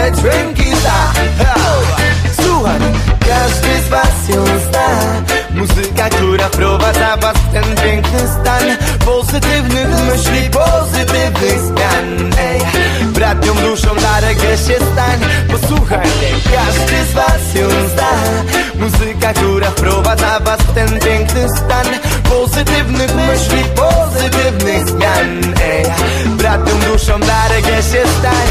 te dźwięki zna. Słuchaj, każdy z was ją zna. Muzyka, która wprowadza was w ten piękny stan pozytywnych myśli, pozytywnych zmian. Ej, bratnią duszą na reggae się stań. Posłuchaj mnie, każdy z was ją zna. Muzyka, która wprowadza was w ten piękny stan pozytywnych myśli, pozytywnych zmian. Ej, bratnią duszą na reggae się stań.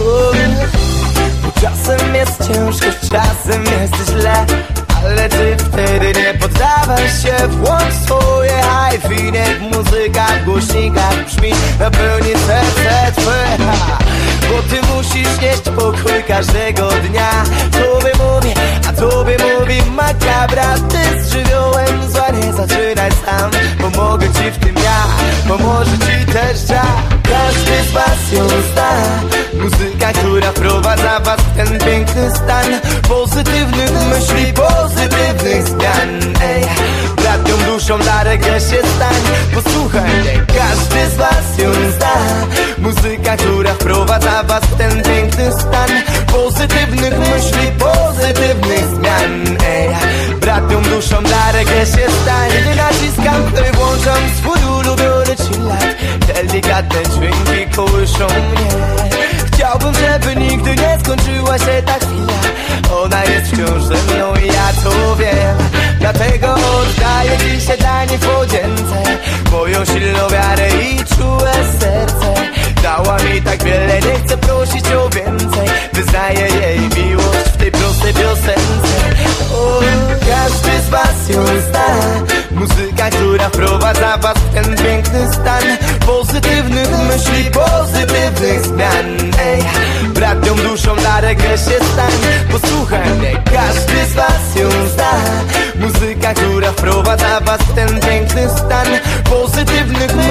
Czasem jest ciężko, czasem jest źle, ale ty wtedy nie poddawaj się. Włącz swoje hi-fi, niech muzyka w głośnikach brzmi, napełni serce twe. Bo ty musisz nieść pokój każdego dnia. Tobie mówi, a tobie mówi makabra. Ty z żywiołem zła nie zaczynaj sam. Pomogę ci w tym ja, pomoże ci też ja. Każdy z was ją zna. Muzyka, która wprowadza was w ten piękny stan pozytywnych myśli, pozytywnych zmian. Ej, bratnią duszą na reggae się stań. Posłuchaj mnie, każdy z was ją zna. Muzyka, która wprowadza was w ten piękny stan pozytywnych myśli, pozytywnych zmian. Ej, bratnią duszą na reggae się stań. Gdy naciskam, wtedy włączam swój ulubiony chillout. Delikatne dźwięki kołyszą mnie. Chciałbym, żeby nigdy nie skończyła się ta chwila. Ona jest wciąż ze mną i ja to wiem. Dlatego oddaję dzisiaj dla niej podzięce moją silną wiarę i czułe serce. Dała mi tak wiele, nie chcę prosić o więcej. Wyznaję jej miłość w tej prostej piosence. O, każdy z was ją zna. Muzyka, która wprowadza was w ten piękny stan pozytywnych myśli, pozytywnych zmian. Ej, bratnią duszą na reggae się stań. Posłuchaj mnie, każdy z was ją zna. Muzyka, która wprowadza was w ten piękny stan pozytywnych